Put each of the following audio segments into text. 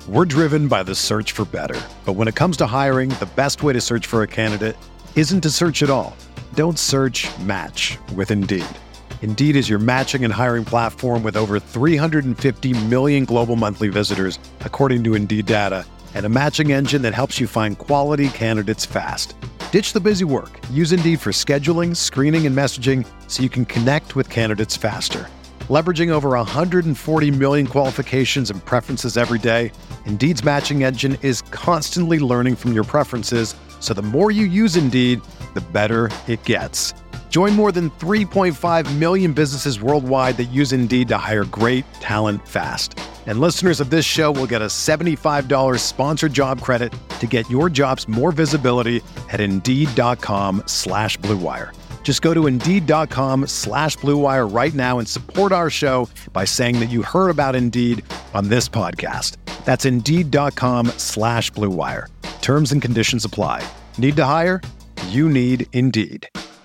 We're driven by the search for better. But when it comes to hiring, the best way to search for a candidate isn't to search at all. Don't search, match with Indeed. Indeed is your matching and hiring platform with over 350 million global monthly visitors, according to Indeed data, and a matching engine that helps you find quality candidates fast. Ditch the busy work. Use Indeed for scheduling, screening, and messaging so you can connect with candidates faster. Leveraging over 140 million qualifications and preferences every day, Indeed's matching engine is constantly learning from your preferences, so the more you use Indeed, the better it gets. Join more than 3.5 million businesses worldwide that use Indeed to hire great talent fast. And listeners of this show will get a $75 sponsored job credit to get your jobs more visibility at Indeed.com/Blue Wire. Just go to Indeed.com/Blue Wire right now and support our show by saying that you heard about Indeed on this podcast. That's Indeed.com/Blue Wire. Terms and conditions apply. Need to hire? You need Indeed.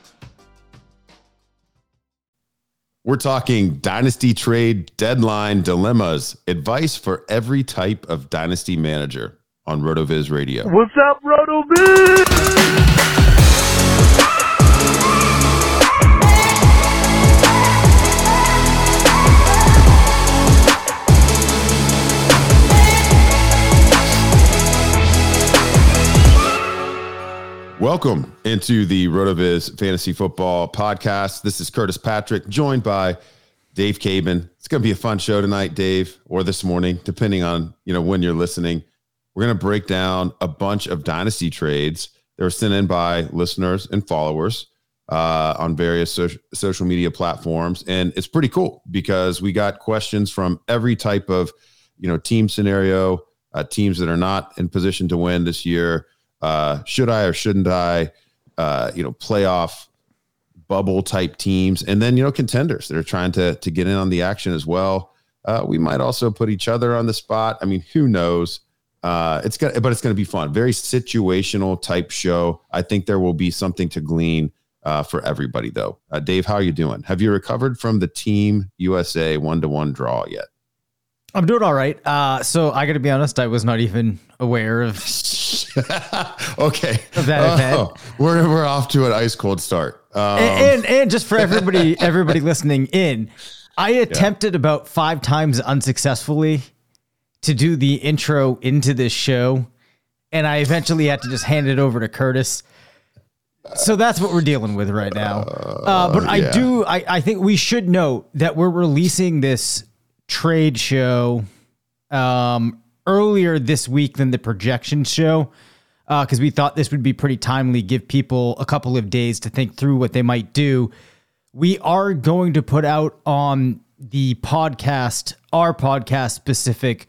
We're talking dynasty trade deadline dilemmas, advice for every type of dynasty manager on RotoViz Radio. What's up, RotoViz? Welcome into the RotoViz Fantasy Football Podcast. This is Curtis Patrick, joined by Dave Caban. It's going to be a fun show tonight, Dave, or this morning, depending on when you're listening. We're going to break down a bunch of dynasty trades that were sent in by listeners and followers on various social media platforms, and it's pretty cool because we got questions from every type of team scenario, teams that are not in position to win this year. Should I or shouldn't I, playoff bubble type teams, and then, contenders that are trying to get in on the action as well. We might also put each other on the spot. I mean, who knows? But it's going to be fun. Very situational type show. I think there will be something to glean for everybody though. Dave, how are you doing? Have you recovered from the Team USA 1-1 draw yet? I'm doing all right. So I got to be honest, I was not even aware of okay. Of that event. We're off to an ice cold start. And just for everybody listening in, I attempted about 5 times unsuccessfully to do the intro into this show, and I eventually had to just hand it over to Curtis. So that's what we're dealing with right now. But I think we should note that we're releasing this trade show earlier this week than the projection show, because we thought this would be pretty timely, give people a couple of days to think through what they might do. We are going to put out on the podcast, our podcast specific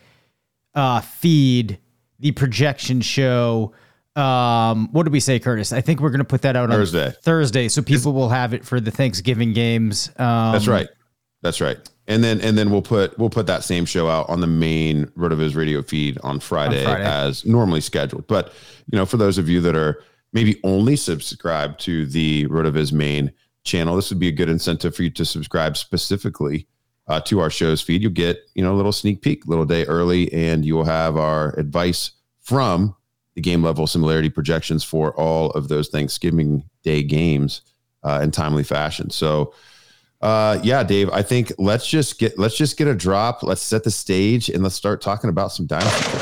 feed, the projection show. What did we say, Curtis? I think we're going to put that out on Thursday, so people will have it for the Thanksgiving games. That's right. And then we'll put that same show out on the main RotoViz Radio feed on Friday as normally scheduled. But for those of you that are maybe only subscribed to the RotoViz main channel, this would be a good incentive for you to subscribe specifically to our show's feed. You'll get a little sneak peek, a little day early, and you will have our advice from the game level similarity projections for all of those Thanksgiving Day games in timely fashion. So. Dave, I think let's just get a drop. Let's set the stage and let's start talking about some dynasty.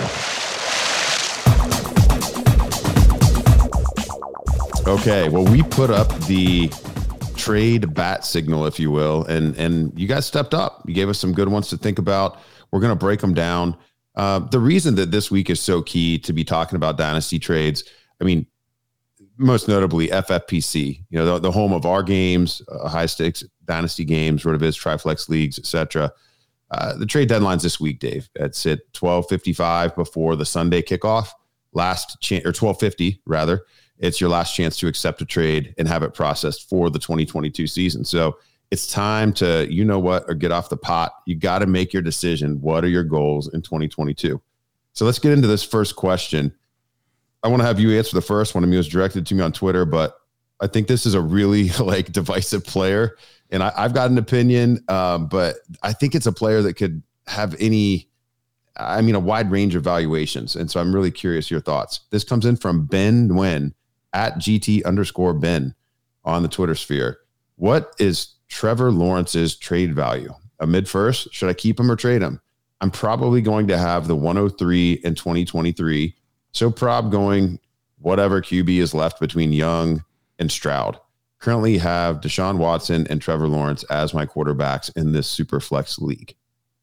Okay. Well, we put up the trade bat signal, if you will, and you guys stepped up. You gave us some good ones to think about. We're going to break them down. The reason that this week is so key to be talking about dynasty trades, I mean, most notably FFPC, the home of our games, high stakes dynasty games, RotoViz, Triflex leagues, etc. The trade deadline's this week, Dave. It's at 12:55 before the Sunday kickoff. Last chance, or 12:50 rather. It's your last chance to accept a trade and have it processed for the 2022 season. So it's time to, or get off the pot. You got to make your decision. What are your goals in 2022? So let's get into this first question. I want to have you answer the first one. It was directed to me on Twitter, but I think this is a really divisive player. And I've got an opinion, but I think it's a player that could have any a wide range of valuations. And so I'm really curious your thoughts. This comes in from Ben Nguyen at GT_Ben on the Twitter sphere. What is Trevor Lawrence's trade value? A mid first? Should I keep him or trade him? I'm probably going to have the 103 in 2023. So prob going whatever QB is left between Young and Stroud. Currently have Deshaun Watson and Trevor Lawrence as my quarterbacks in this super flex league.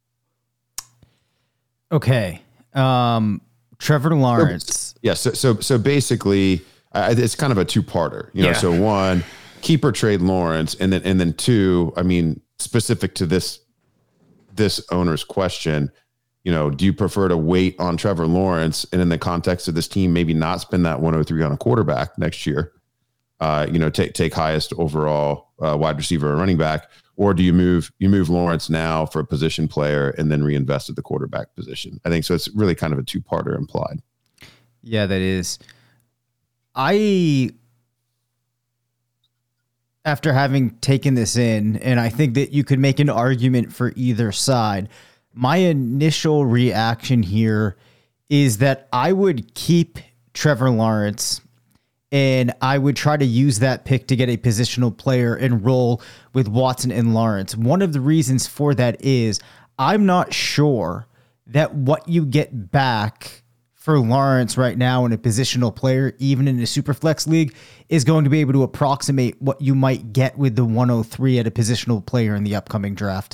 Okay. Trevor Lawrence. So basically it's kind of a two-parter, you know, so one, keep or trade Lawrence. And then two, I mean, specific to this owner's question, you know, do you prefer to wait on Trevor Lawrence and in the context of this team, maybe not spend that 103 on a quarterback next year, take highest overall wide receiver or running back, or do you move Lawrence now for a position player and then reinvest at the quarterback position? I think so. It's really kind of a two-parter implied. Yeah, that is. After having taken this in, and I think that you could make an argument for either side, my initial reaction here is that I would keep Trevor Lawrence and I would try to use that pick to get a positional player and roll with Watson and Lawrence. One of the reasons for that is I'm not sure that what you get back for Lawrence right now in a positional player, even in a super flex league, is going to be able to approximate what you might get with the 103 at a positional player in the upcoming draft.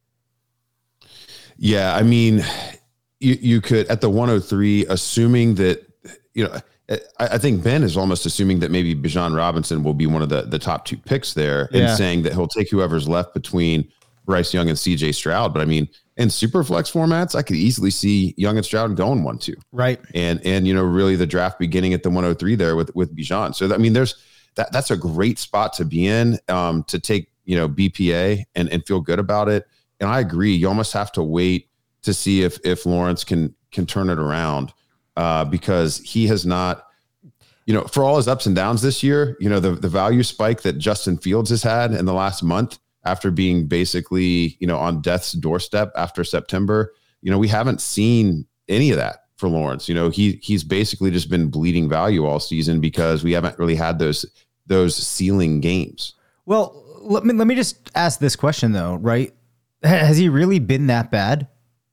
Yeah, I mean, you could at the 103, assuming that, you know, I think Ben is almost assuming that maybe Bijan Robinson will be one of the top two picks there and saying that he'll take whoever's left between Bryce Young and CJ Stroud. But I mean, in super flex formats, I could easily see Young and Stroud going 1-2. Right. And, you know, really the draft beginning at the 103 there with Bijan. So I mean, that's a great spot to be in, to take, you know, BPA and feel good about it. And I agree. You almost have to wait to see if Lawrence can turn it around, because he has not, you know, for all his ups and downs this year, you know, the value spike that Justin Fields has had in the last month after being basically, you know, on death's doorstep after September, you know, we haven't seen any of that for Lawrence. You know, he's basically just been bleeding value all season because we haven't really had those ceiling games. Well, let me just ask this question though, right? Has he really been that bad?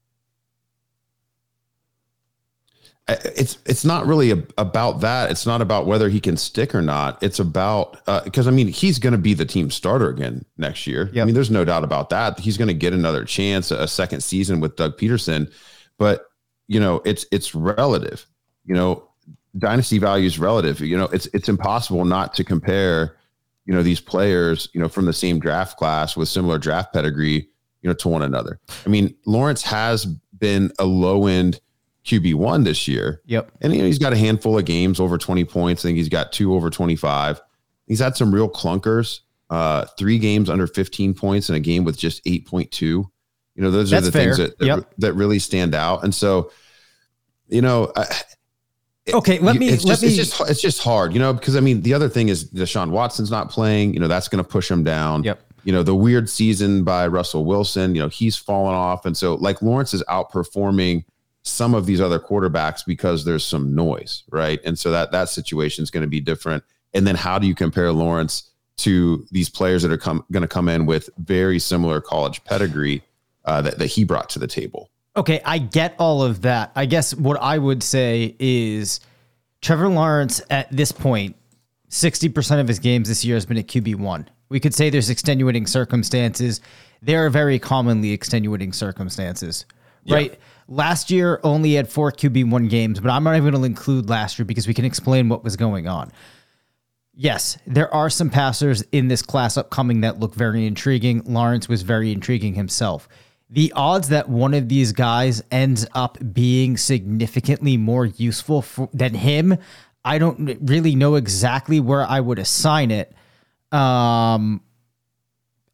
It's not really about that. It's not about whether he can stick or not. It's about, because I mean, he's going to be the team starter again next year. Yep. I mean, there's no doubt about that. He's going to get another chance, a second season with Doug Peterson, but you know, it's relative, you know, dynasty value is relative. You know, it's impossible not to compare, you know, these players, you know, from the same draft class with similar draft pedigree, you know, to one another. I mean, Lawrence has been a low end QB1 this year. Yep. And you know, he's got a handful of games over 20 points. I think he's got 2 over 25. He's had some real clunkers, 3 games under 15 points and a game with just 8.2. You know, those are the things that really stand out. And so, you know, it's just hard, you know, because I mean, the other thing is Deshaun Watson's not playing, you know, that's going to push him down. Yep. You know, the weird season by Russell Wilson, you know, he's fallen off. And so like Lawrence is outperforming some of these other quarterbacks because there's some noise, right? And so that situation is going to be different. And then how do you compare Lawrence to these players that are going to come in with very similar college pedigree that he brought to the table? Okay, I get all of that. I guess what I would say is Trevor Lawrence at this point, 60% of his games this year has been at QB1. We could say there's extenuating circumstances. There are very commonly extenuating circumstances, right? Yeah. Last year only had 4 QB1 games, but I'm not even going to include last year because we can explain what was going on. Yes, there are some passers in this class upcoming that look very intriguing. Lawrence was very intriguing himself. The odds that one of these guys ends up being significantly more useful than him, I don't really know exactly where I would assign it.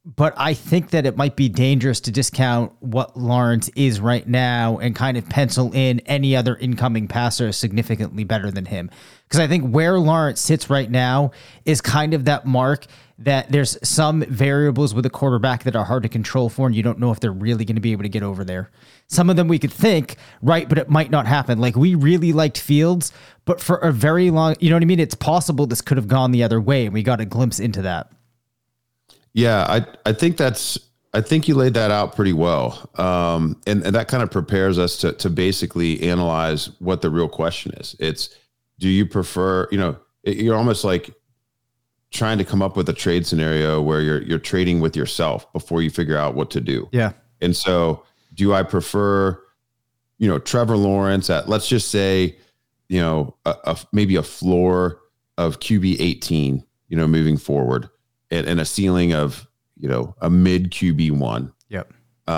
but I think that it might be dangerous to discount what Lawrence is right now and kind of pencil in any other incoming passer significantly better than him. Because I think where Lawrence sits right now is kind of that mark that there's some variables with a quarterback that are hard to control for, and you don't know if they're really going to be able to get over there. Some of them we could think, right, but it might not happen. Like, we really liked Fields, but for a very long, you know what I mean? It's possible this could have gone the other way, and we got a glimpse into that. Yeah, I think you laid that out pretty well. And that kind of prepares us to basically analyze what the real question is. It's, do you prefer, you're almost like trying to come up with a trade scenario where you're trading with yourself before you figure out what to do. Yeah. And so do I prefer, Trevor Lawrence at, let's just say, maybe a floor of QB 18, moving forward, and a ceiling of, a mid QB 1. Yep.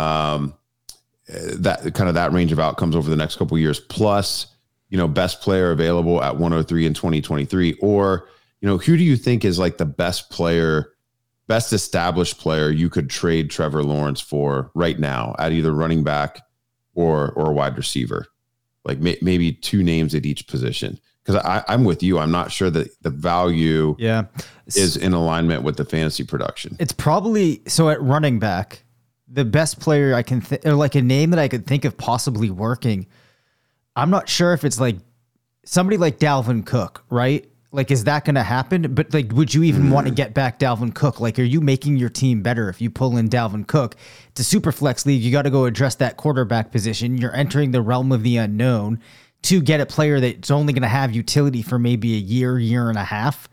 That kind of that range of outcomes over the next couple of years, plus, best player available at 103 in 2023, or, who do you think is like the best established player you could trade Trevor Lawrence for right now at either running back or wide receiver? Like maybe two names at each position. Because I'm with you. I'm not sure that the value is in alignment with the fantasy production. It's probably, so at running back, the best player I can or like a name that I could think of possibly working, I'm not sure if it's like somebody like Dalvin Cook, right? Like, is that going to happen? But like, would you even want to get back Dalvin Cook? Like, are you making your team better if you pull in Dalvin Cook? It's a super flex league. You got to go address that quarterback position. You're entering the realm of the unknown to get a player that's only going to have utility for maybe a year and a half.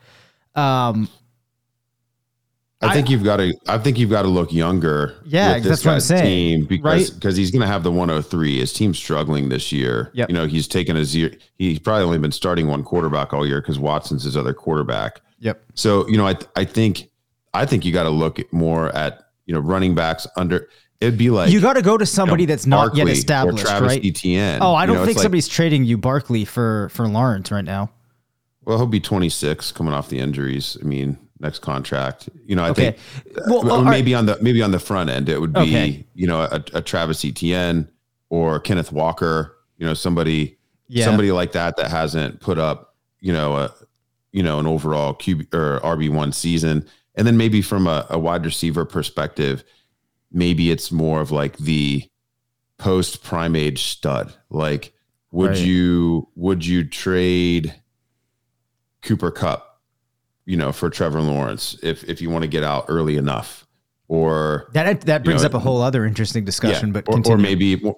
I think you've got to look younger. Yeah, with this that's what I'm saying. Team because he's going to have the 103. His team's struggling this year. Yep. He's taken his year. He's probably only been starting one quarterback all year because Watson's his other quarterback. Yep. So I think you got to look more at running backs under. It'd be like you got to go to somebody that's not Barkley yet established, or Travis right? Etienne. Oh, I don't think somebody's trading you Barkley for Lawrence right now. Well, he'll be 26 coming off the injuries. I mean, next contract. I think maybe on the front end it would be a Travis Etienne or Kenneth Walker. Somebody like that hasn't put up an overall QB or RB1 season, and then maybe from a wide receiver perspective, maybe it's more of like the post prime age stud. Like, would you trade Cooper Kupp, for Trevor Lawrence if you want to get out early enough? Or that brings up a whole other interesting discussion, but or maybe even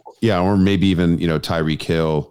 Tyreek Hill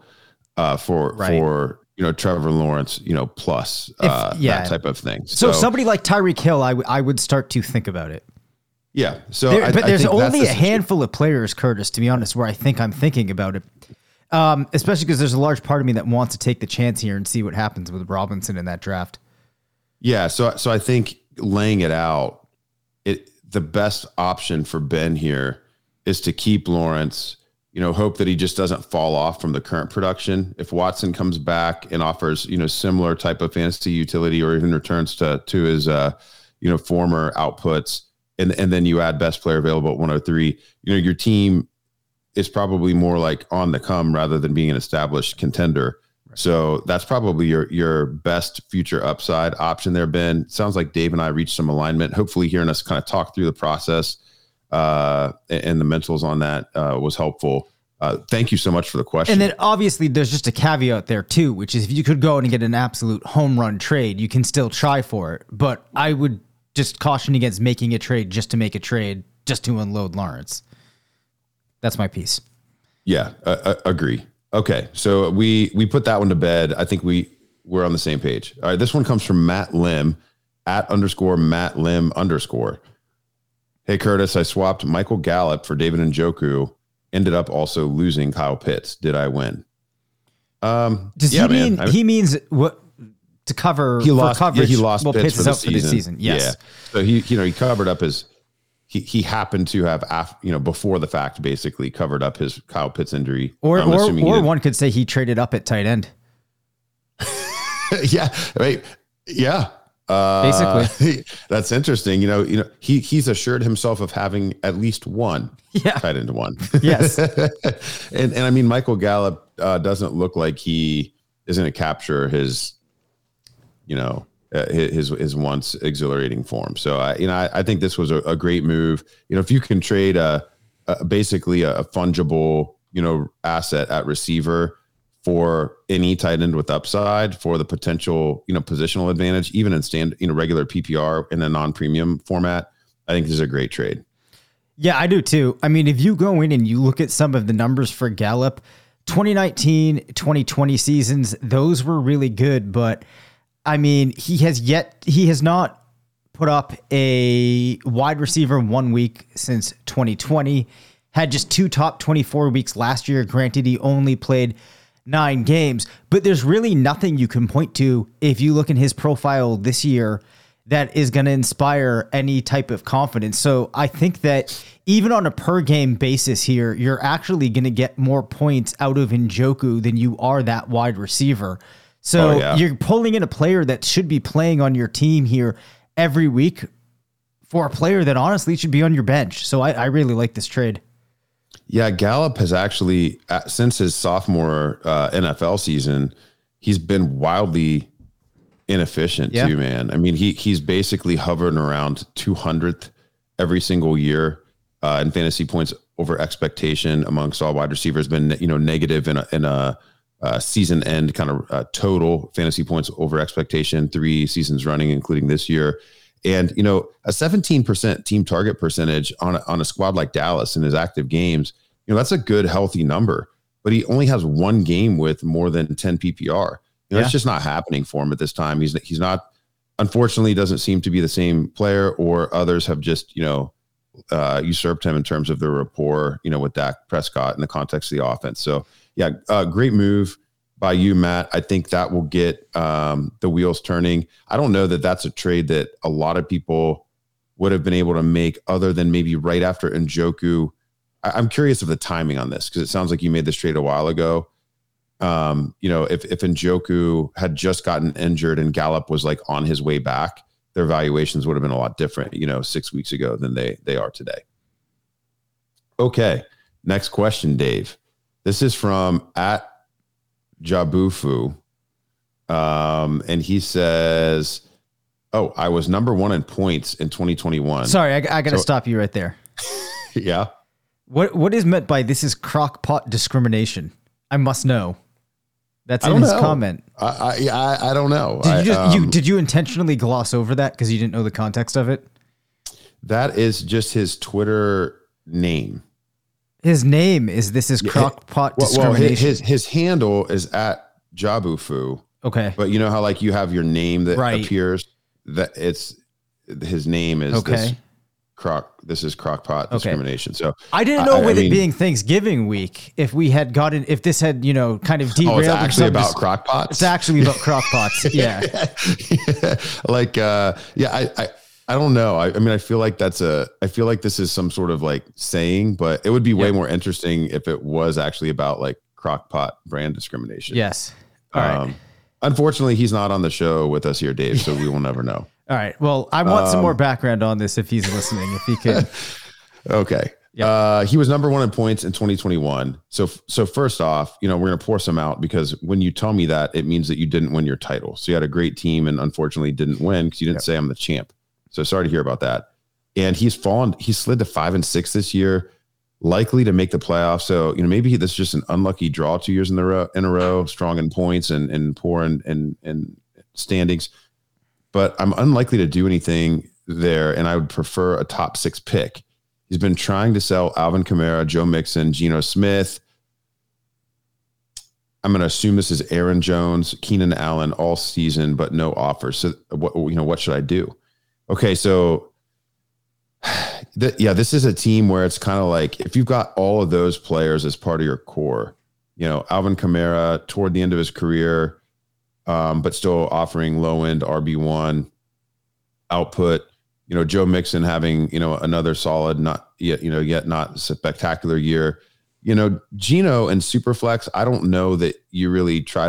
for Trevor Lawrence, plus that type of thing. So somebody like Tyreek Hill, I would start to think about it. Yeah. So but there's only a handful of players, Curtis, to be honest, where I think I'm thinking about it. Especially because there's a large part of me that wants to take the chance here and see what happens with Robinson in that draft. Yeah. So I think laying it out, the best option for Ben here is to keep Lawrence, hope that he just doesn't fall off from the current production. If Watson comes back and offers, similar type of fantasy utility or even returns to his, former outputs, and then you add best player available at 103, your team is probably more like on the come rather than being an established contender. Right. So that's probably your best future upside option there, Ben. Sounds like Dave and I reached some alignment. Hopefully hearing us kind of talk through the process and the mentals on that was helpful. Thank you so much for the question. And then obviously there's just a caveat there too, which is if you could go and get an absolute home run trade, you can still try for it. But I would just caution against making a trade just to make a trade, just to unload Lawrence. That's my piece. Yeah, agree. Okay, so we put that one to bed. I think we're on the same page. All right, this one comes from Matt Lim @Matt Lim _. Hey, Curtis, I swapped Michael Gallup for David Njoku. Ended up also losing Kyle Pitts. Did I win? He means what to cover? He lost. Coverage. He lost Pitts for the season. Yes. Yeah. So he covered up his. He happened to have before the fact basically covered up his Kyle Pitts injury. Or one could say he traded up at tight end. Yeah. Right. Yeah. Basically. That's interesting. He's assured himself of having at least one tight end one. Yes. and I mean, Michael Gallup doesn't look like he is going to capture his once exhilarating form. So I think this was a great move. If you can trade basically a fungible, asset at receiver for any tight end with upside for the potential, positional advantage, even in regular PPR in a non-premium format, I think this is a great trade. Yeah, I do too. I mean, if you go in and you look at some of the numbers for Gallup, 2019, 2020 seasons, those were really good, but I mean, he has not put up a wide receiver 1 week since 2020, had just 2 top 24 weeks last year. Granted, he only played 9 games, but there's really nothing you can point to if you look in his profile this year that is going to inspire any type of confidence. So I think that even on a per game basis here, you're actually going to get more points out of Njoku than you are that wide receiver. So You're pulling in a player that should be playing on your team here every week for a player that honestly should be on your bench. So I really like this trade. Yeah, Gallup has actually, since his sophomore NFL season, he's been wildly inefficient too, man. I mean, he's basically hovering around 200th every single year in fantasy points over expectation amongst all wide receivers. Been negative in a season end kind of total fantasy points over expectation 3 seasons running, including this year. And, a 17% team target percentage on a squad like Dallas in his active games, that's a good, healthy number, but he only has 1 game with more than 10 PPR. It's just not happening for him at this time. He's not, unfortunately, doesn't seem to be the same player, or others have just, usurped him in terms of their rapport, with Dak Prescott in the context of the offense. So yeah, great move by you, Matt. I think that will get the wheels turning. I don't know that that's a trade that a lot of people would have been able to make other than maybe right after Njoku. I'm curious of the timing on this because it sounds like you made this trade a while ago. If Njoku had just gotten injured and Gallup was like on his way back, their valuations would have been a lot different, 6 weeks ago than they are today. Okay. Next question, Dave. This is from @Jabufu. And he says, I was number 1 in points in 2021. Sorry, I got to stop you right there. Yeah. What is meant by this is crockpot discrimination? I must know. That's in his comment. I don't know. Did you intentionally gloss over that because you didn't know the context of it? That is just his Twitter name. His name is this is crockpot discrimination. Well, his handle is @Jabufu. Okay. But you know how like you have your name that appears, that it's his name is this is crockpot discrimination. So I didn't know with it being Thanksgiving week, if this had, kind of derailed. It's actually about crockpots. It's actually about crockpots. Yeah. I don't know. I mean, I feel like this is some sort of like saying, but it would be way more interesting if it was actually about like crockpot brand discrimination. Yes. All right. Unfortunately, he's not on the show with us here, Dave, so we will never know. All right. Well, I want some more background on this if he's listening, if he could. Okay. Yep. He was number 1 in points in 2021. So first off, we're going to pour some out because when you tell me that, it means that you didn't win your title. So you had a great team and unfortunately didn't win because you didn't say I'm the champ. So sorry to hear about that. And he slid to 5 and 6 this year, likely to make the playoffs. So, maybe this is just an unlucky draw 2 years in a row, strong in points and poor in standings. But I'm unlikely to do anything there, and I would prefer a top 6 pick. He's been trying to sell Alvin Kamara, Joe Mixon, Geno Smith. I'm going to assume this is Aaron Jones, Keenan Allen all season, but no offers. So what should I do? Okay, so this is a team where it's kind of like if you've got all of those players as part of your core, Alvin Kamara toward the end of his career, but still offering low-end RB1 output. Joe Mixon having, another solid, not yet not spectacular year. Geno and Superflex, I don't know that you really try to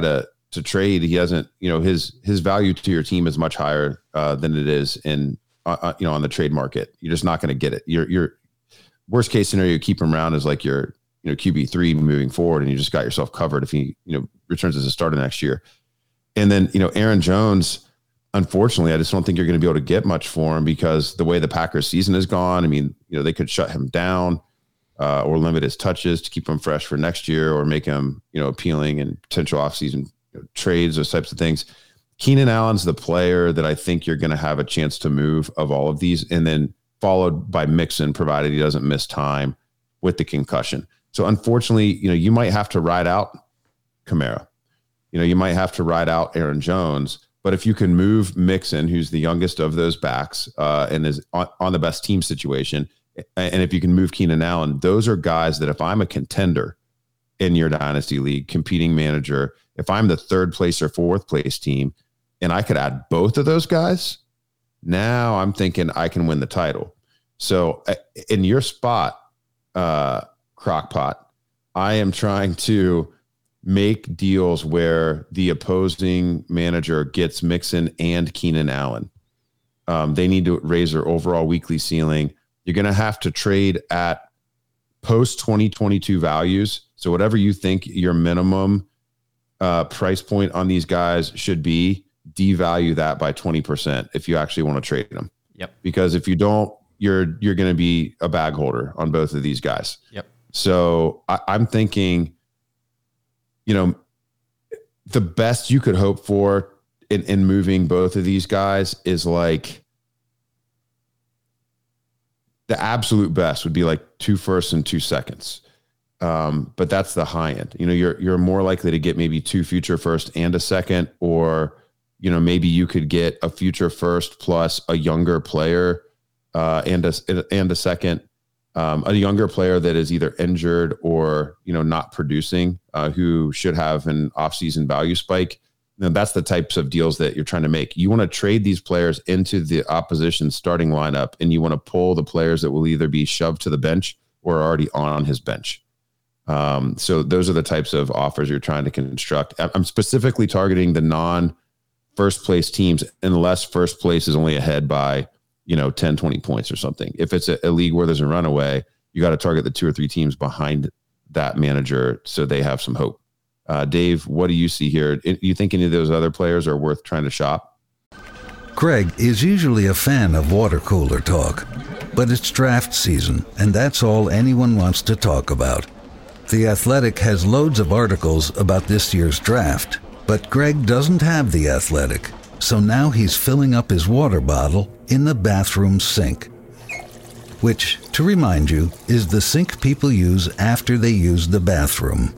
to trade, he hasn't, his value to your team is much higher than it is in, on the trade market. You're just not going to get it. Your worst case scenario, you keep him around as like your, QB3 moving forward, and you just got yourself covered if he, returns as a starter next year. And then, Aaron Jones, unfortunately, I just don't think you're going to be able to get much for him because the way the Packers season is gone, I mean, they could shut him down or limit his touches to keep him fresh for next year or make him, appealing and potential offseason trades, those types of things. Keenan Allen's the player that I think you're going to have a chance to move of all of these, and then followed by Mixon, provided he doesn't miss time with the concussion. So unfortunately, you might have to ride out Kamara. You might have to ride out Aaron Jones. But if you can move Mixon, who's the youngest of those backs and is on the best team situation, and if you can move Keenan Allen, those are guys that if I'm a contender in your dynasty league, competing manager, if I'm the third place or fourth place team, and I could add both of those guys, now I'm thinking I can win the title. So in your spot, Crockpot, I am trying to make deals where the opposing manager gets Mixon and Keenan Allen. They need to raise their overall weekly ceiling. You're going to have to trade at post 2022 values. So whatever you think your minimum price point on these guys should be, devalue that by 20% if you actually want to trade them. Yep. Because if you don't, you're going to be a bag holder on both of these guys. Yep. So I'm thinking, the best you could hope for in moving both of these guys is like the absolute best would be like 2 firsts and 2 seconds. But that's the high end. You're more likely to get maybe 2 future first and a second, or, maybe you could get a future first plus a younger player and a second. A younger player that is either injured or, not producing, who should have an offseason value spike. That's the types of deals that you're trying to make. You want to trade these players into the opposition starting lineup, and you want to pull the players that will either be shoved to the bench or are already on his bench. So those are the types of offers you're trying to construct. I'm specifically targeting the non-first place teams unless first place is only ahead by 10, 20 points or something. If it's a league where there's a runaway, you got to target the 2 or 3 teams behind that manager so they have some hope. Dave, what do you see here? You think any of those other players are worth trying to shop? Greg is usually a fan of water cooler talk, but it's draft season, and that's all anyone wants to talk about. The Athletic has loads of articles about this year's draft, but Greg doesn't have The Athletic. So now he's filling up his water bottle in the bathroom sink, which, to remind you, is the sink people use after they use the bathroom.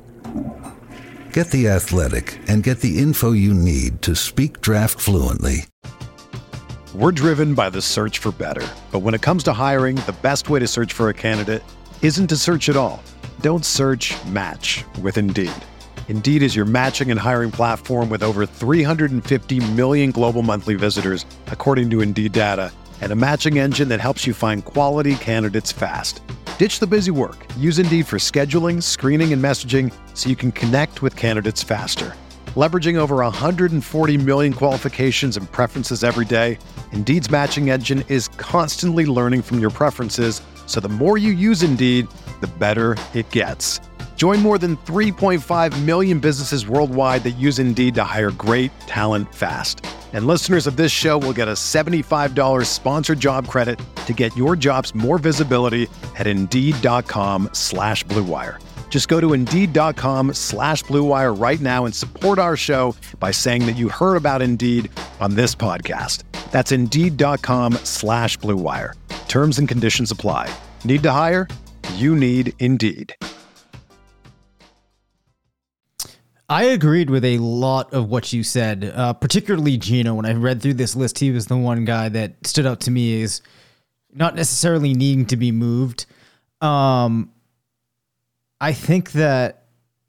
Get The Athletic and get the info you need to speak draft fluently. We're driven by the search for better. But when it comes to hiring, the best way to search for a candidate isn't to search at all. Don't search, match with Indeed. Indeed is your matching and hiring platform with over 350 million global monthly visitors, according to Indeed data, and a matching engine that helps you find quality candidates fast. Ditch the busy work. Use Indeed for scheduling, screening, and messaging so you can connect with candidates faster. Leveraging over 140 million qualifications and preferences every day, Indeed's matching engine is constantly learning from your preferences, so the more you use Indeed, the better it gets. Join more than 3.5 million businesses worldwide that use Indeed to hire great talent fast. And listeners of this show will get a $75 sponsored job credit to get your jobs more visibility at Indeed.com/Blue Wire. Just go to Indeed.com/Blue Wire right now and support our show by saying that you heard about Indeed on this podcast. That's Indeed.com/Blue Wire. Terms and conditions apply. Need to hire? You need Indeed. I agreed with a lot of what you said, particularly Gino. When I read through this list, he was the one guy that stood out to me as not necessarily needing to be moved. I think that,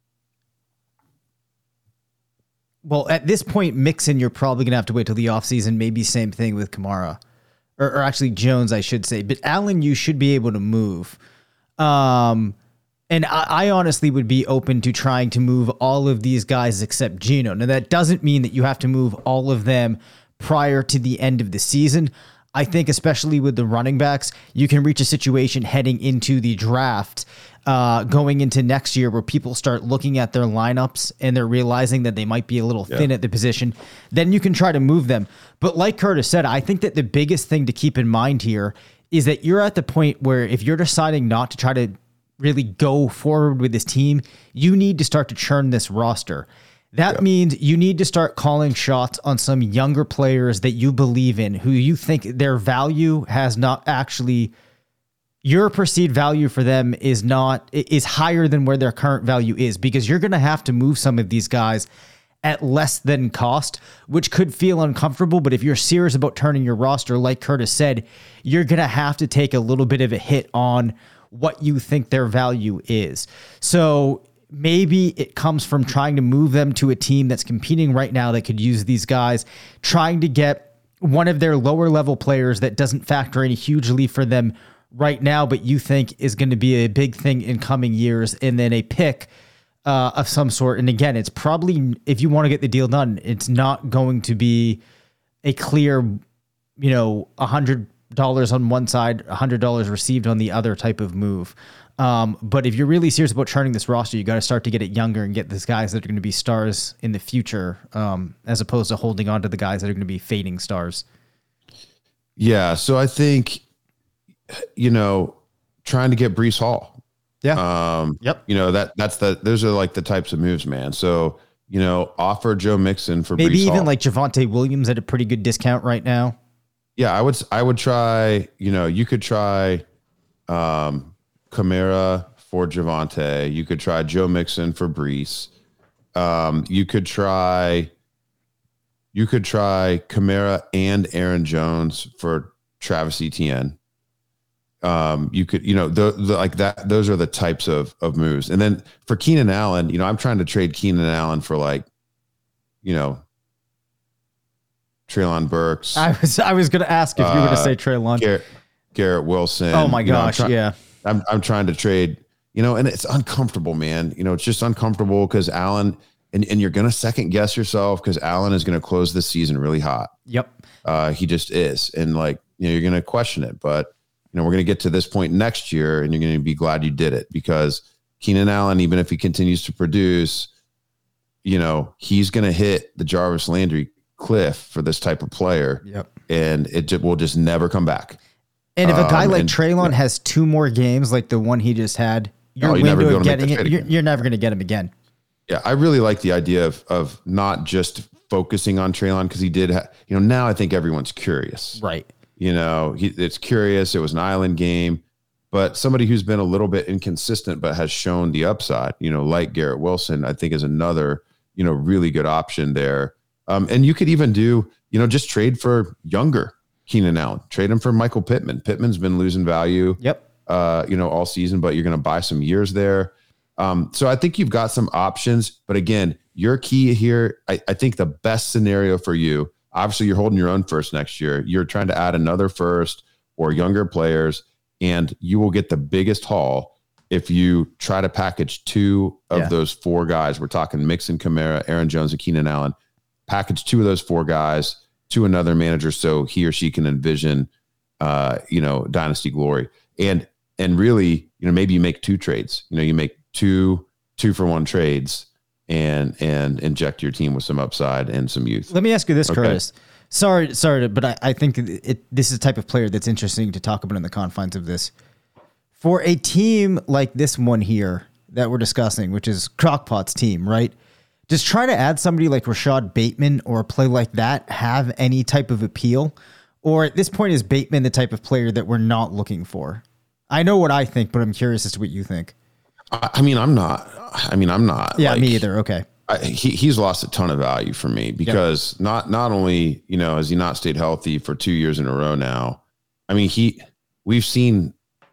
well, at this point, Mixon, you're probably going to have to wait till the offseason. Maybe same thing with Kamara. Or actually Jones, I should say. But Allen, you should be able to move. And I honestly would be open to trying to move all of these guys except Geno. Now, that doesn't mean that you have to move all of them prior to the end of the season. I think especially with the running backs, you can reach a situation heading into the draft, going into next year where people start looking at their lineups and they're realizing that they might be a little thin at the position. Then you can try to move them. But like Curtis said, I think that the biggest thing to keep in mind here is that you're at the point where if you're deciding not to try to really go forward with this team, you need to start to churn this roster. That means you need to start calling shots on some younger players that you believe in, who you think their value has not actually, your perceived value for them is higher than where their current value is, because you're going to have to move some of these guys at less than cost, which could feel uncomfortable. But if you're serious about turning your roster, like Curtis said, you're going to have to take a little bit of a hit on what you think their value is. So maybe it comes from trying to move them to a team that's competing right now that could use these guys, trying to get one of their lower level players that doesn't factor in hugely for them right now, but you think is going to be a big thing in coming years, and then a pick of some sort. And again, it's probably, if you want to get the deal done, it's not going to be a clear, $100 on one side, $100 received on the other type of move. But if you're really serious about churning this roster, you got to start to get it younger and get these guys that are going to be stars in the future, as opposed to holding on to the guys that are going to be fading stars. Yeah. So I think, trying to get Breece Hall. Yeah. Those are like the types of moves, man. So, offer Joe Mixon for maybe Breece even Hall. like Javonte Williams at a pretty good discount right now. Yeah, I would try, you could try Kamara for Javonte. You could try Joe Mixon for Breece. You could try Kamara and Aaron Jones for Travis Etienne. You could, like that, those are the types of moves. And then for Keenan Allen, I'm trying to trade Keenan Allen for Treylon Burks. I was going to ask if you were going to say Treylon. Garrett Wilson. Oh my gosh. I'm trying to trade, and it's uncomfortable, man. It's just uncomfortable because Allen, and you're going to second guess yourself because Allen is going to close this season really hot. Yep. He just is. And you're going to question it, but we're going to get to this point next year and you're going to be glad you did it, because Keenan Allen, even if he continues to produce, he's going to hit the Jarvis Landry cliff for this type of player. Yep. And it will just never come back. And if a guy like Treylon has 2 more games like the one he just had, your window of getting it, you're never going to get him again. Yeah, I really like the idea of not just focusing on Treylon, because he did now I think everyone's curious. Right. It's curious. It was an island game, but somebody who's been a little bit inconsistent but has shown the upside, like Garrett Wilson, I think is another, really good option there. And you could even do, just trade for younger Keenan Allen, trade him for Michael Pittman. Pittman's been losing value, all season, but you're going to buy some years there. So I think you've got some options, but again, your key here, I think the best scenario for you, obviously you're holding your own first next year. You're trying to add another first or younger players, and you will get the biggest haul if you try to package 2 of those 4 guys. We're talking Mixon, Kamara, Aaron Jones, and Keenan Allen. Package 2 of those 4 guys to another manager so he or she can envision, dynasty glory. And really, maybe you make 2 trades. You make 2 for 1 trades and inject your team with some upside and some youth. Let me ask you this, Curtis. Sorry, but I think this is the type of player that's interesting to talk about in the confines of this. For a team like this one here that we're discussing, which is Crockpot's team, right? Does trying to add somebody like Rashad Bateman or a play like that have any type of appeal? Or at this point, is Bateman the type of player that we're not looking for? I know what I think, but I'm curious as to what you think. I'm not. Yeah, me either. Okay. He's lost a ton of value for me because not only, has he not stayed healthy for 2 years in a row now. We've seen,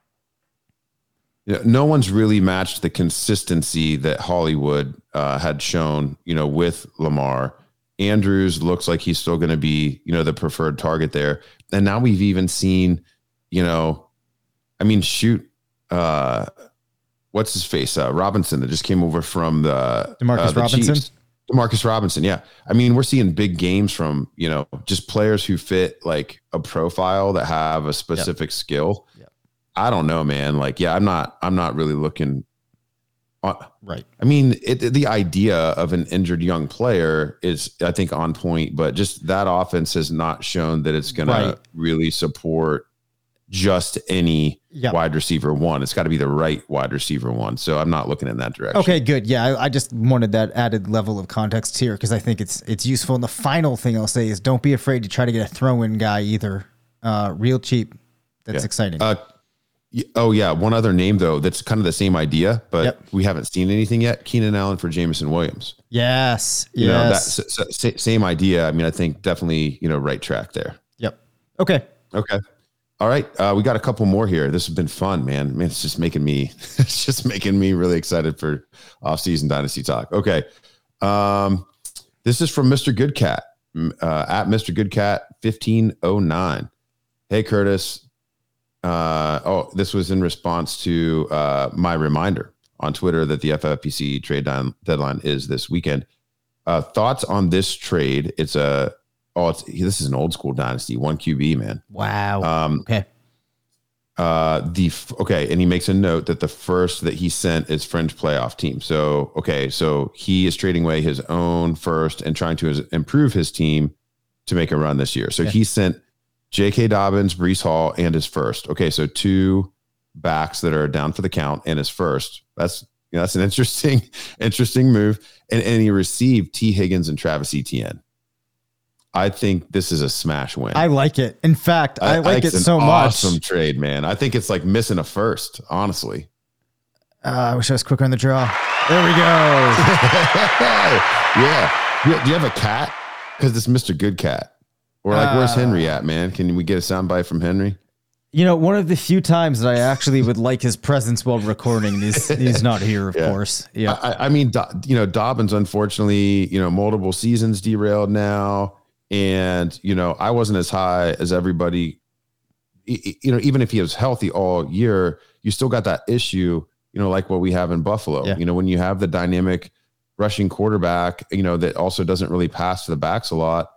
no one's really matched the consistency that Hollywood had shown, with Lamar. Andrews looks like he's still going to be, the preferred target there. And now we've even seen, what's his face? Robinson that just came over from the DeMarcus Robinson. Chiefs. DeMarcus Robinson. Yeah. I mean, we're seeing big games from, just players who fit like a profile that have a specific skill. Yep. I don't know, man. Like, I'm not really looking. Right. I mean, the idea of an injured young player is, I think, on point, but just that offense has not shown that it's going to really support just any wide receiver one. It's got to be the right wide receiver one. So I'm not looking in that direction. Okay, good. Yeah, I just wanted that added level of context here because I think it's useful. And the final thing I'll say is don't be afraid to try to get a throw-in guy either. Real cheap. That's exciting. Oh, yeah. One other name, though, that's kind of the same idea, but we haven't seen anything yet. Keenan Allen for Jameson Williams. Yes. Same idea. I mean, I think definitely, right track there. Yep. Okay. All right. We got a couple more here. This has been fun, man. It's just making me really excited for off-season Dynasty talk. Okay. This is from Mr. Goodcat, at Mr. Goodcat 1509. Hey, Curtis. This was in response to my reminder on Twitter that the FFPC trade deadline is this weekend. Thoughts on this trade? This is an old school Dynasty, 1 QB, man. Wow. Okay. And he makes a note that the first that he sent is fringe playoff team. So he is trading away his own first and trying to improve his team to make a run this year. So he sent J.K. Dobbins, Breece Hall, and his first. Okay, so 2 backs that are down for the count and his first. That's an interesting move. And he received T. Higgins and Travis Etienne. I think this is a smash win. I like it. In fact, I like it so much. Awesome trade, man. I think it's like missing a first, honestly. I wish I was quicker on the draw. There we go. Yeah. Do you have a cat? Because it's Mr. Good Cat. Or where's Henry at, man? Can we get a soundbite from Henry? One of the few times that I actually would like his presence while recording. He's not here, of course. Yeah. I mean, Dobbins, unfortunately, multiple seasons derailed now. And, I wasn't as high as everybody. Even if he was healthy all year, you still got that issue, like what we have in Buffalo. Yeah. When you have the dynamic rushing quarterback, that also doesn't really pass to the backs a lot.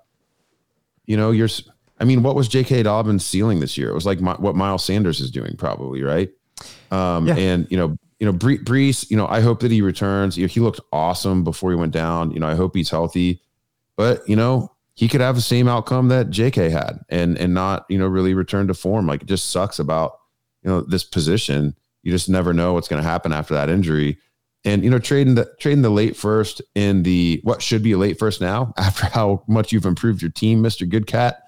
What was J.K. Dobbins' ceiling this year? It was like what Miles Sanders is doing, probably, right? And Breece, I hope that he returns. He looked awesome before he went down. I hope he's healthy, but he could have the same outcome that J.K. had and not really return to form. Like, it just sucks about this position. You just never know what's going to happen after that injury. And, trading the late first in the what should be a late first now after how much you've improved your team, Mr. Good Cat,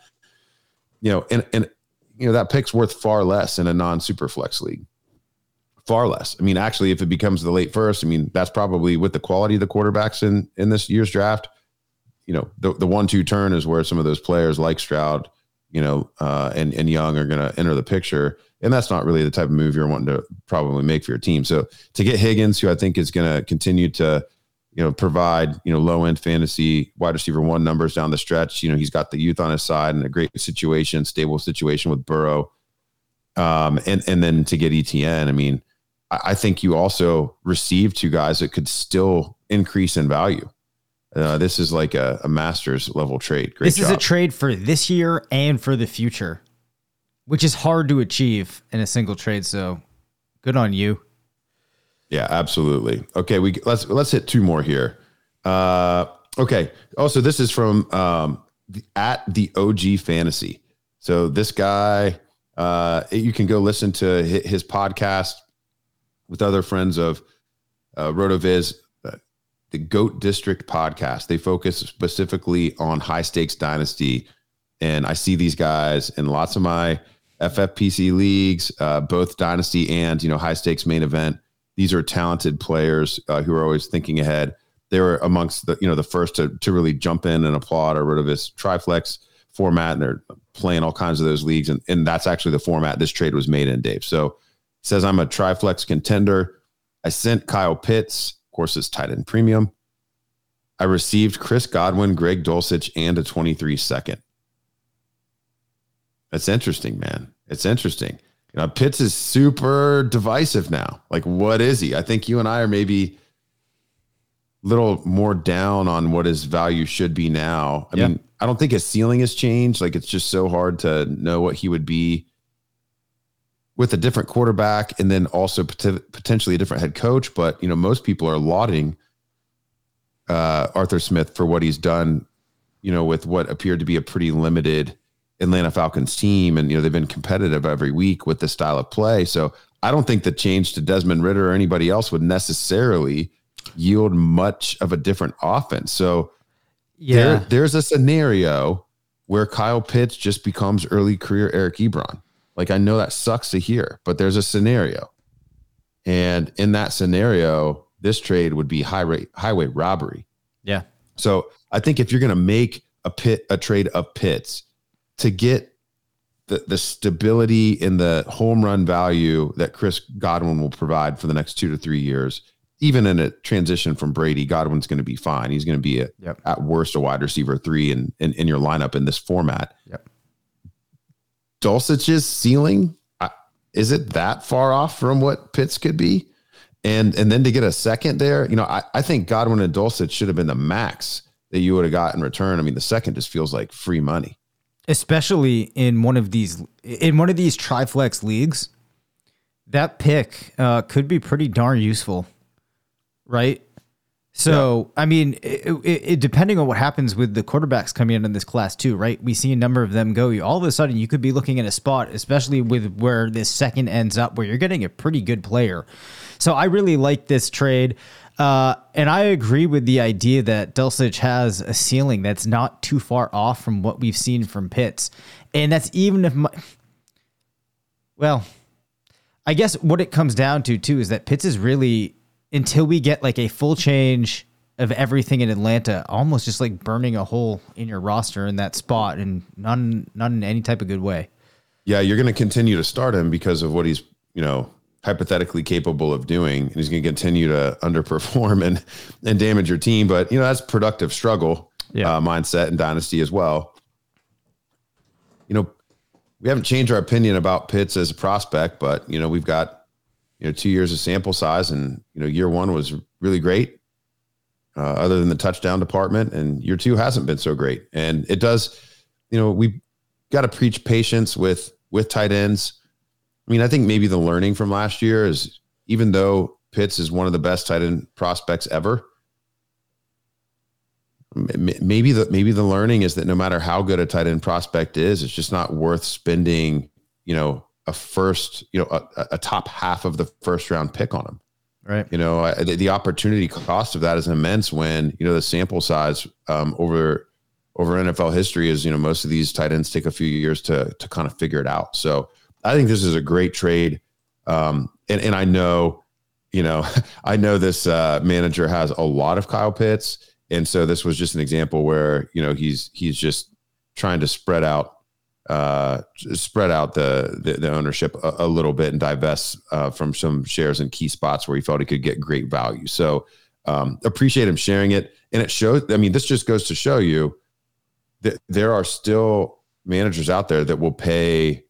and that pick's worth far less in a non-super flex league. Far less. I mean, actually, if it becomes the late first, that's probably with the quality of the quarterbacks in this year's draft, the 1-2 turn is where some of those players like Stroud, and Young are going to enter the picture. And that's not really the type of move you're wanting to probably make for your team. So to get Higgins, who I think is going to continue to, provide, low end fantasy wide receiver 1 numbers down the stretch. He's got the youth on his side and a great situation, stable situation with Burrow. And then to get ETN, I think you also received 2 guys that could still increase in value. This is like a master's level trade. Great job. This is a trade for this year and for the future, which is hard to achieve in a single trade. So good on you. Yeah, absolutely. Okay. Let's hit 2 more here. Okay. Also, this is from, at the OG Fantasy. So this guy, you can go listen to his podcast with other friends of, RotoViz, the GOAT District podcast. They focus specifically on high stakes dynasty. And I see these guys in lots of my FFPC leagues, both dynasty and, high stakes main event. These are talented players who are always thinking ahead. They were amongst the first to really jump in and applaud our RotoViz Triflex format. And they're playing all kinds of those leagues. And that's actually the format this trade was made in, Dave. So he says, I'm a Triflex contender. I sent Kyle Pitts, of course, his tight end premium. I received Chris Godwin, Greg Dulcich, and a 23 second. That's interesting, man. It's interesting. Pitts is super divisive now. Like, what is he? I think you and I are maybe a little more down on what his value should be now. I mean, I don't think his ceiling has changed. Like, it's just so hard to know what he would be with a different quarterback and then also potentially a different head coach. But, most people are lauding Arthur Smith for what he's done, with what appeared to be a pretty limited Atlanta Falcons team. And, they've been competitive every week with this style of play. So I don't think the change to Desmond Ridder or anybody else would necessarily yield much of a different offense. So there's a scenario where Kyle Pitts just becomes early career Eric Ebron. Like, I know that sucks to hear, but there's a scenario. And in that scenario, this trade would be highway robbery. Yeah. So I think if you're going to make a trade of Pitts to get the stability in the home run value that Chris Godwin will provide for the next 2 to 3 years, even in a transition from Brady, Godwin's going to be fine. He's going to be at worst a wide receiver 3 in your lineup in this format. Yep. Dulcich's ceiling, is it that far off from what Pitts could be? And then to get a second there, I think Godwin and Dulcich should have been the max that you would have got in return. I mean, the second just feels like free money, especially in one of these Triflex leagues. That pick could be pretty darn useful, right? So, I mean, it depending on what happens with the quarterbacks coming in this class too, right? We see a number of them go. All of a sudden, you could be looking at a spot, especially with where this second ends up, where you're getting a pretty good player. So I really like this trade. And I agree with the idea that Dulcich has a ceiling that's not too far off from what we've seen from Pitts. And that's even if I guess what it comes down to too is that Pitts is really, until we get like a full change of everything in Atlanta, almost just like burning a hole in your roster in that spot, and not in any type of good way. Yeah, you're going to continue to start him because of what he's, hypothetically capable of doing, and he's going to continue to underperform and damage your team. But that's productive struggle mindset and dynasty as well. We haven't changed our opinion about Pitts as a prospect, but we've got 2 years of sample size, and year one was really great, other than the touchdown department, and year two hasn't been so great. And it does, we've got to preach patience with tight ends. I mean, I think maybe the learning from last year is, even though Pitts is one of the best tight end prospects ever, maybe the learning is that no matter how good a tight end prospect is, it's just not worth spending, a first, a top half of the first round pick on him. Right. The opportunity cost of that is immense when, the sample size over NFL history is, most of these tight ends take a few years to kind of figure it out. So I think this is a great trade. And I know, I know this manager has a lot of Kyle Pitts. And so this was just an example where, he's just trying to spread out the ownership a little bit and divest from some shares in key spots where he felt he could get great value. So appreciate him sharing it. And it shows, this just goes to show you that there are still managers out there that will pay,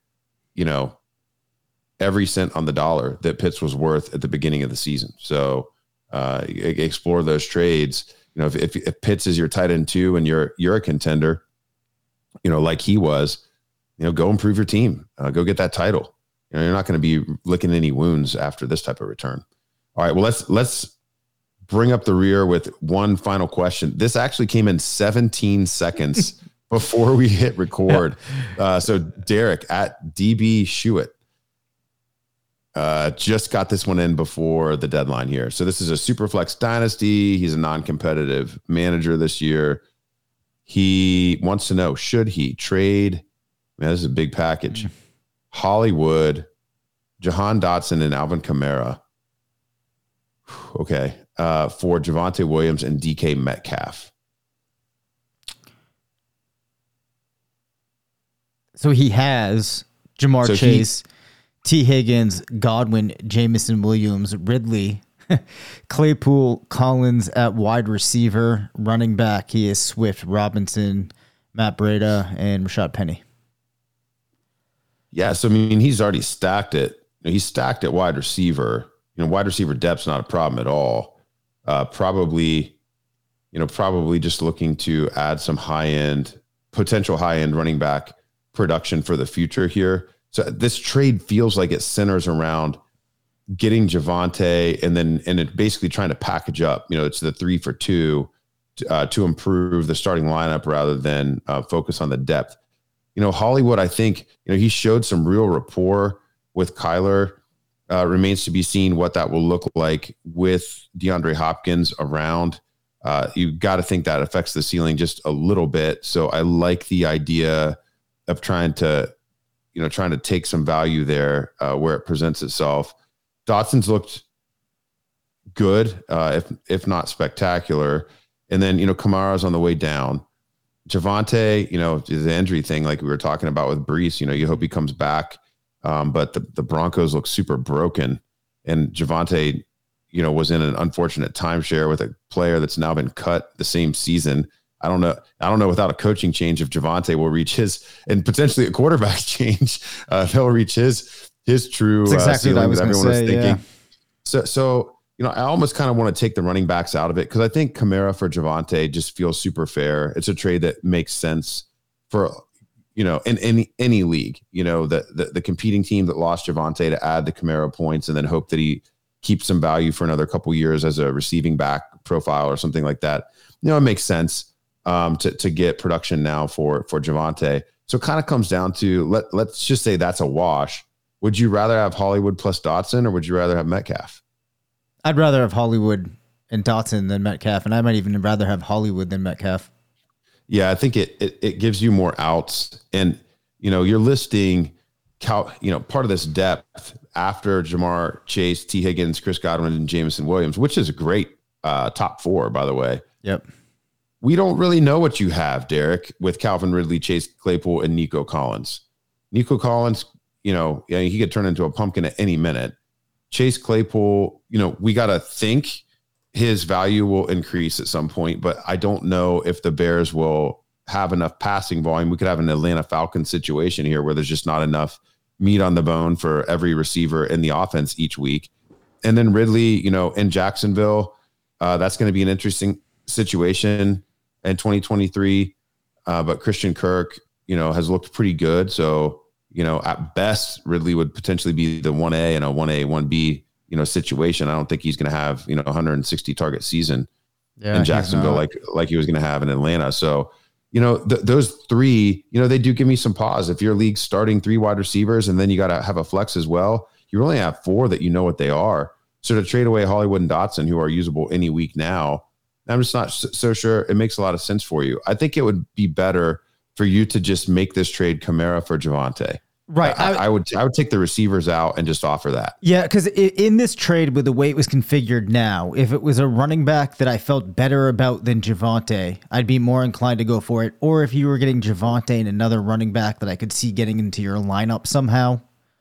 every cent on the dollar that Pitts was worth at the beginning of the season. So explore those trades. If Pitts is your tight end 2 and you're a contender, like he was, go improve your team, go get that title. You're not going to be licking any wounds after this type of return. All right. Well, let's bring up the rear with one final question. This actually came in 17 seconds before we hit record. So Derek at DB Shuett just got this one in before the deadline here. So this is a Superflex dynasty. He's a non-competitive manager this year. He wants to know, should he trade? Man, this is a big package. Hollywood, Jahan Dotson, and Alvin Kamara. Okay. For Javonte Williams and DK Metcalf. So he has Jamar Chase, T. Higgins, Godwin, Jameson Williams, Ridley, Claypool, Collins at wide receiver. Running back, he is Swift, Robinson, Matt Breida, and Rashad Penny. Yeah, so I mean, he's already stacked it. He's stacked at wide receiver. Wide receiver depth's not a problem at all. Probably just looking to add some potential high-end running back production for the future here. So this trade feels like it centers around getting Javonte and it basically trying to package up. It's the 3 for 2 to improve the starting lineup rather than focus on the depth. Hollywood, I think, he showed some real rapport with Kyler. Remains to be seen what that will look like with DeAndre Hopkins around. You got to think that affects the ceiling just a little bit. So I like the idea of trying to take some value there where it presents itself. Dotson's looked good, if not spectacular. And then, Kamara's on the way down. Javonte, the injury thing, like we were talking about with Breece, you hope he comes back. But the Broncos look super broken. And Javonte, was in an unfortunate timeshare with a player that's now been cut the same season. I don't know without a coaching change if Javonte will reach his, and potentially a quarterback change, he'll reach his true exactly ceiling what that everyone was thinking. Yeah. So I almost kind of want to take the running backs out of it because I think Kamara for Javonte just feels super fair. It's a trade that makes sense for, in any league, the competing team that lost Javonte to add the Kamara points and then hope that he keeps some value for another couple years as a receiving back profile or something like that. It makes sense to get production now for Javonte. So it kind of comes down to, let's just say that's a wash. Would you rather have Hollywood plus Dotson or would you rather have Metcalf? I'd rather have Hollywood and Dotson than Metcalf, and I might even rather have Hollywood than Metcalf. Yeah, I think it gives you more outs, and you're listing part of this depth after Jamar Chase, T. Higgins, Chris Godwin, and Jameson Williams, which is a great top 4, by the way. Yep. We don't really know what you have, Derek, with Calvin Ridley, Chase Claypool, and Nico Collins. Nico Collins, he could turn into a pumpkin at any minute. Chase Claypool, we got to think his value will increase at some point, but I don't know if the Bears will have enough passing volume. We could have an Atlanta Falcons situation here where there's just not enough meat on the bone for every receiver in the offense each week. And then Ridley, in Jacksonville, that's going to be an interesting situation in 2023. But Christian Kirk, has looked pretty good. So, at best, Ridley would potentially be the 1A and a 1A, 1B, situation. I don't think he's going to have, 160 target season in Jacksonville like he was going to have in Atlanta. So, those 3, they do give me some pause. If your league's starting 3 wide receivers and then you got to have a flex as well, you only have 4 that what they are. So to trade away Hollywood and Dotson, who are usable any week now, I'm just not so sure it makes a lot of sense for you. I think it would be better for you to just make this trade Kamara for Javonte. Right. I would take the receivers out and just offer that. Yeah, because in this trade, with the way it was configured now, if it was a running back that I felt better about than Javonte, I'd be more inclined to go for it. Or if you were getting Javonte and another running back that I could see getting into your lineup somehow.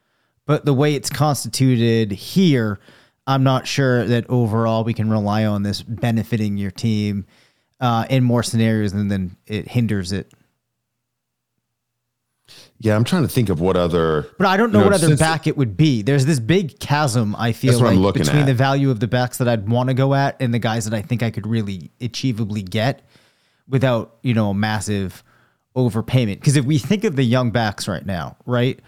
But the way it's constituted here, I'm not sure that overall we can rely on this benefiting your team in more scenarios, and then it hinders it. Yeah, I'm trying to think of what other... But I don't know what other back it would be. There's this big chasm, I feel like, between the value of the backs that I'd want to go at and the guys that I think I could really achievably get without, a massive overpayment. Because if we think of the young backs right now, right?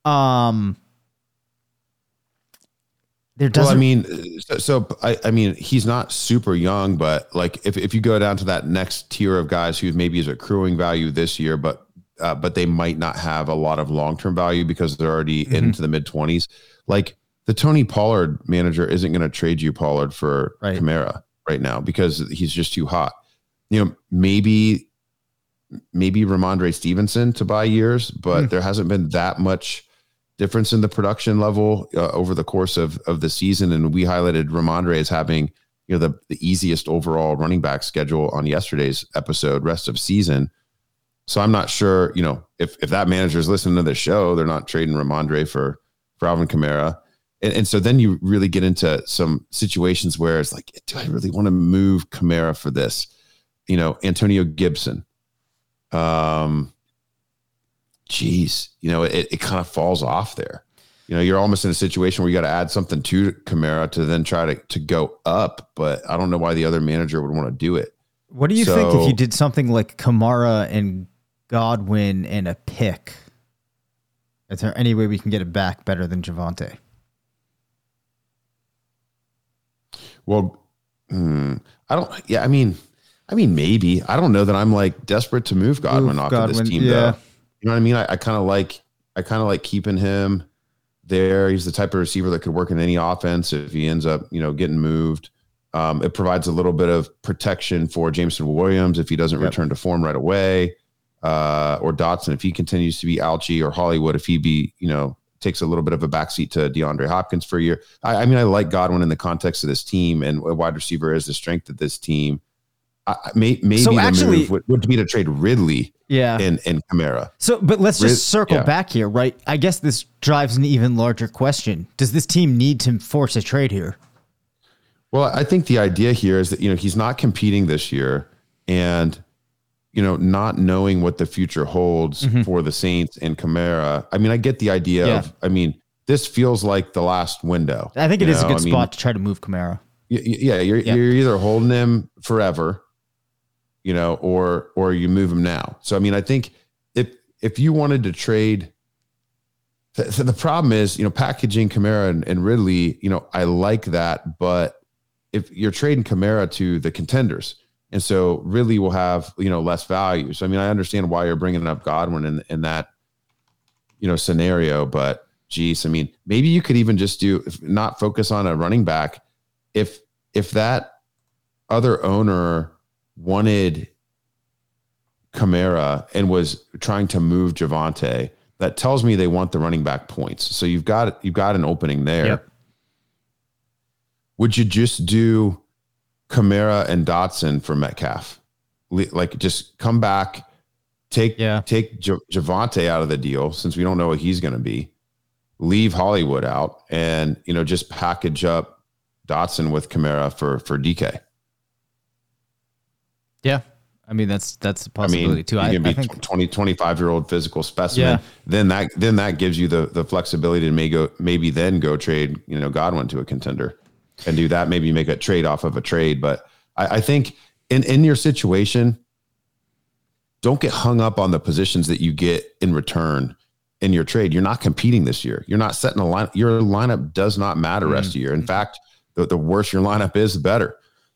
He's not super young, but like if you go down to that next tier of guys who maybe is accruing value this year, but they might not have a lot of long-term value because they're already into the mid-20s. Like the Tony Pollard manager isn't going to trade you Pollard for Kamara right now because he's just too hot. Maybe Ramondre Stevenson to buy years, but there hasn't been that much difference in the production level over the course of the season. And we highlighted Ramondre as having, the easiest overall running back schedule on yesterday's episode, rest of season. So I'm not sure, if that manager is listening to the show, they're not trading Ramondre for Alvin Kamara. And so then you really get into some situations where it's like, do I really want to move Kamara for this? Antonio Gibson, geez, it kind of falls off there. You're almost in a situation where you got to add something to Kamara to then try to go up, but I don't know why the other manager would want to do it. What do you think if you did something like Kamara and Godwin and a pick? Is there any way we can get it back better than Javonte? Well, I mean, maybe. I don't know that I'm like desperate to move Godwin off of this team, though. You know what I mean? I kind of like keeping him there. He's the type of receiver that could work in any offense if he ends up, getting moved. It provides a little bit of protection for Jameson Williams if he doesn't return to form right away, or Dotson if he continues to be ouchy, or Hollywood if he takes a little bit of a backseat to DeAndre Hopkins for a year. I like Godwin in the context of this team, and a wide receiver is the strength of this team. Maybe so the move would be to trade Ridley and Kamara. But let's just circle back here, right? I guess this drives an even larger question. Does this team need to force a trade here? Well, I think the idea here is that, he's not competing this year, and, not knowing what the future holds for the Saints and Kamara. I mean, I get the idea this feels like the last window. I think it is a good spot to try to move Kamara. You're either holding him forever, or you move him now. So, I think if you wanted to trade, so the problem is, packaging Kamara and Ridley, I like that, but if you're trading Kamara to the contenders, and so Ridley will have, less value. So, I understand why you're bringing up Godwin in that, scenario, but geez, maybe you could even just not focus on a running back. If that other owner wanted Kamara and was trying to move Javonte, that tells me they want the running back points. So you've got an opening there. Yep. Would you just do Kamara and Dotson for Metcalf? Like, just come back, take Javonte out of the deal, since we don't know what he's going to be, leave Hollywood out, and, just package up Dotson with Kamara for DK. Yeah. That's a possibility too. You can be 25-year-old physical specimen. Yeah. Then that gives you the flexibility to maybe then go trade, Godwin to a contender and do that. Maybe make a trade off of a trade. But I think in your situation, don't get hung up on the positions that you get in return in your trade. You're not competing this year. You're not setting a line. Your lineup does not matter rest of the year. In fact, the worse your lineup is, the better.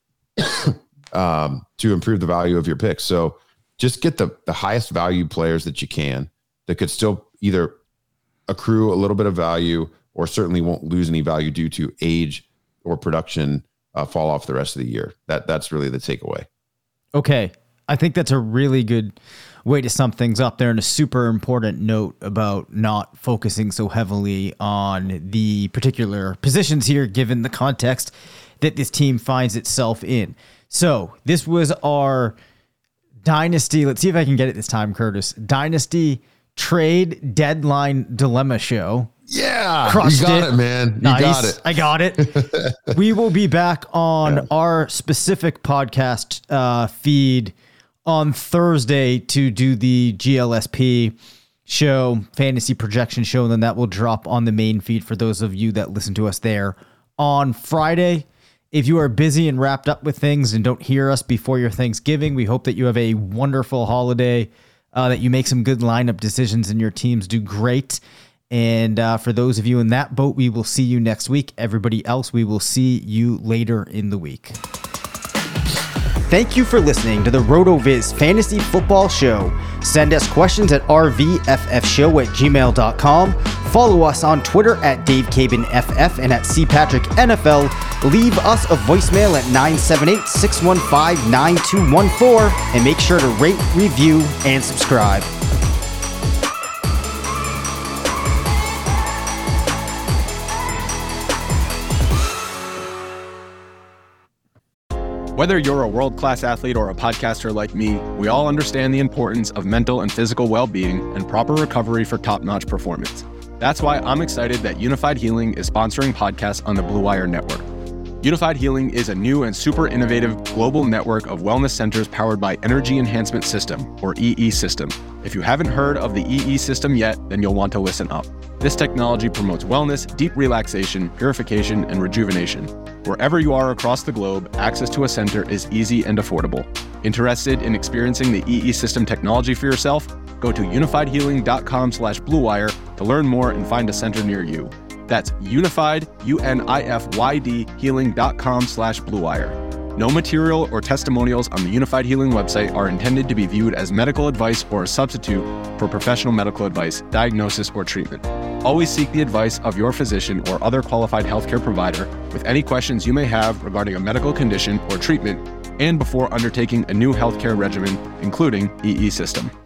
To improve the value of your picks. So just get the highest value players that you can that could still either accrue a little bit of value or certainly won't lose any value due to age or production fall off the rest of the year. That's really the takeaway. Okay. I think that's a really good way to sum things up there, and a super important note about not focusing so heavily on the particular positions here, given the context that this team finds itself in. So this was our Dynasty. Let's see if I can get it this time, Curtis. Dynasty trade deadline dilemma show. Yeah. Crushed you got it, man. You got it. I got it. We will be back on our specific podcast feed on Thursday to do the GLSP show, fantasy projection show, and then that will drop on the main feed for those of you that listen to us there on Friday. If you are busy and wrapped up with things and don't hear us before your Thanksgiving, we hope that you have a wonderful holiday, that you make some good lineup decisions and your teams do great. And for those of you in that boat, we will see you next week. Everybody else, we will see you later in the week. Thank you for listening to the RotoViz Fantasy Football Show. Send us questions at rvffshow@gmail.com. Follow us on Twitter at DaveCabinFF and at CPatrickNFL. Leave us a voicemail at 978-615-9214 and make sure to rate, review, and subscribe. Whether you're a world-class athlete or a podcaster like me, we all understand the importance of mental and physical well-being and proper recovery for top-notch performance. That's why I'm excited that Unified Healing is sponsoring podcasts on the Blue Wire Network. Unified Healing is a new and super innovative global network of wellness centers powered by Energy Enhancement System, or EE System. If you haven't heard of the EE System yet, then you'll want to listen up. This technology promotes wellness, deep relaxation, purification, and rejuvenation. Wherever you are across the globe, access to a center is easy and affordable. Interested in experiencing the EE System technology for yourself? Go to unifiedhealing.com/bluewire to learn more and find a center near you. That's unified, UNIFYD, healing.com/bluewire. No material or testimonials on the Unified Healing website are intended to be viewed as medical advice or a substitute for professional medical advice, diagnosis, or treatment. Always seek the advice of your physician or other qualified healthcare provider with any questions you may have regarding a medical condition or treatment and before undertaking a new healthcare regimen, including EE System.